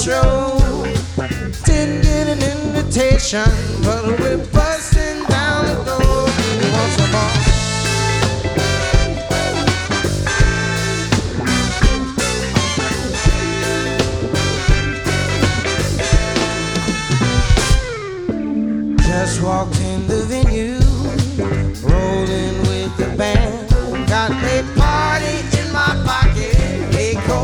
show. Didn't get an invitation, but we're busting down the door. We want some more. Just walked in the venue, rolling